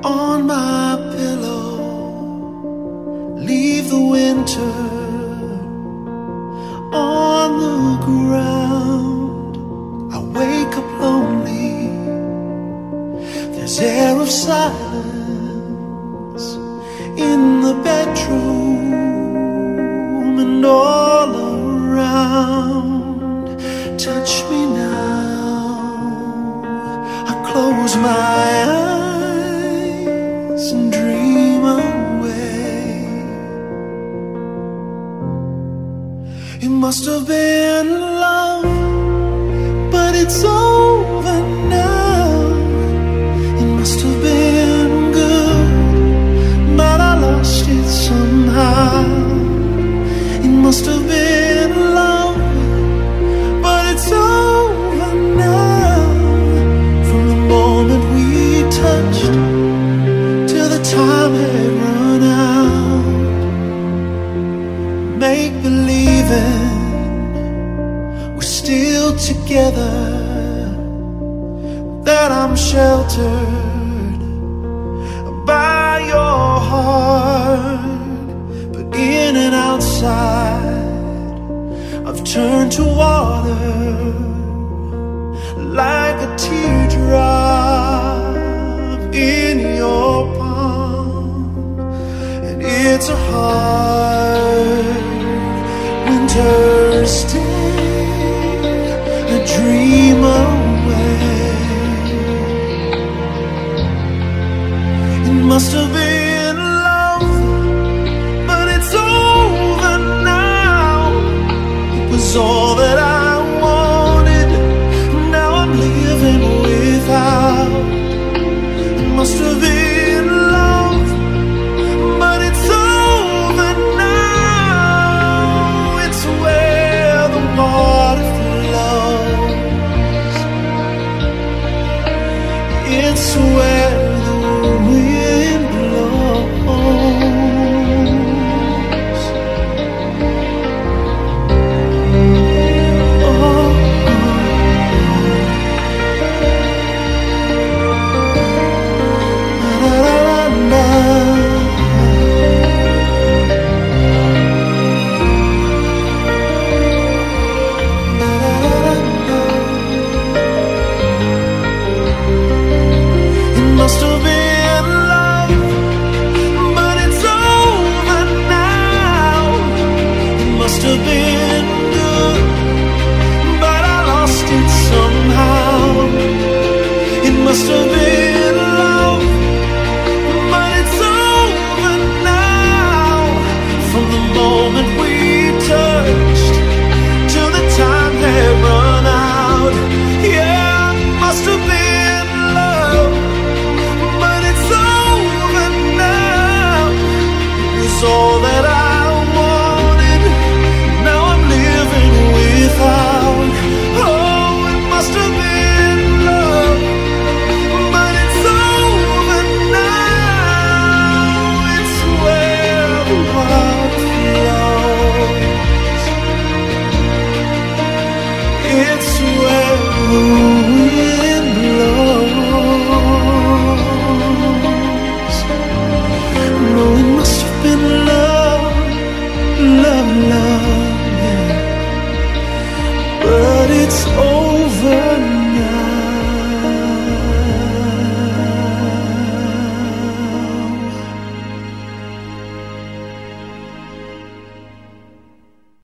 on my pillow, leave the winter on the ground. I wake up lonely, there's air of silence in the bedroom and all around. Touch me now, I close my eyes and dream away. It must have been love, but it's over now. It must have been good, but I lost it somehow. It must have been love, but it's over now. From the moment we touched till the time had run out. Make believing we're still together, that I'm sheltered by your heart. But in and outside, I've turned to water, like a teardrop in your palm. And it's a hard winter's day, a dream away. It must have been love, but it's over now. It was all that I wanted, now I'm living without. It must have been